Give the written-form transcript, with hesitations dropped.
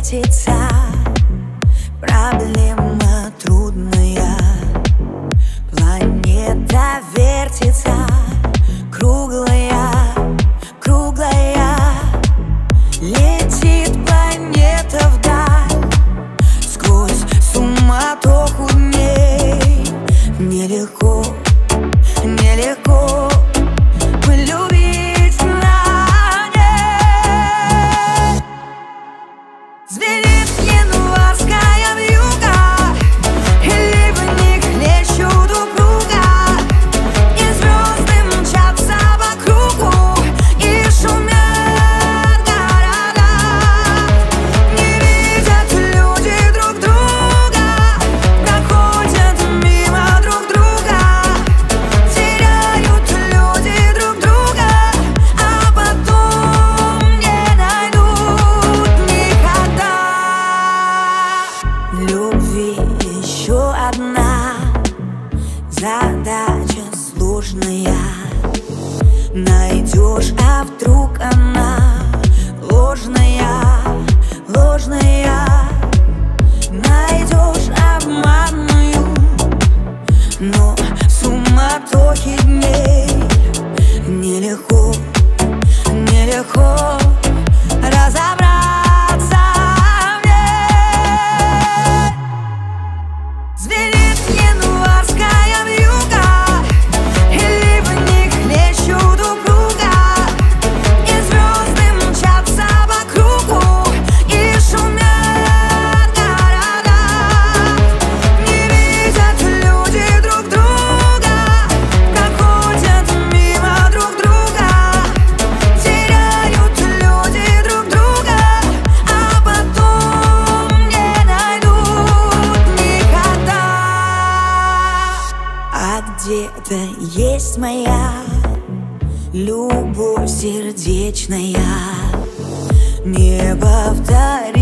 вертится, проблема трудная. Планета вертится, круглая, круглая. Летит планета вдаль, сквозь суматоху дней. Нелегко, нелегко полюбить на ней. Звенит январская вьюга, и ливни хлещут упруга, и звезды мчатся по кругу, и шумят города. Не видят люди друг друга, проходят мимо друг друга, теряют люди друг друга, а потом не найдут никогда. Любви еще одна задача сложная. Найдешь, а вдруг она ложная, ложная. Найдешь обманную, но в суматохе дней нелегко, нелегко разобраться в ней. Звенит январская вьюга, и ливни хлещут упруга, и звезды мчатся по кругу, и шумят города. Не видят люди друг друга, проходят мимо друг друга, теряют люди друг друга, а потом не найдут никогда. А где-то есть моя любовь сердечная, неповторимая.